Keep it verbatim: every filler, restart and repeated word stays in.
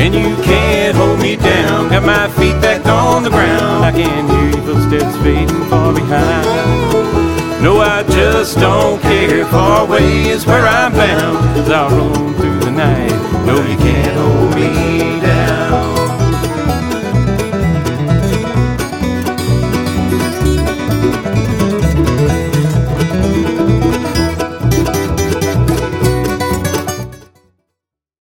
and you can't hold me down. Got my feet back on the ground, I can hear your footsteps fading far behind. No, I just don't care, far away is where I'm bound, as I'll roam through the night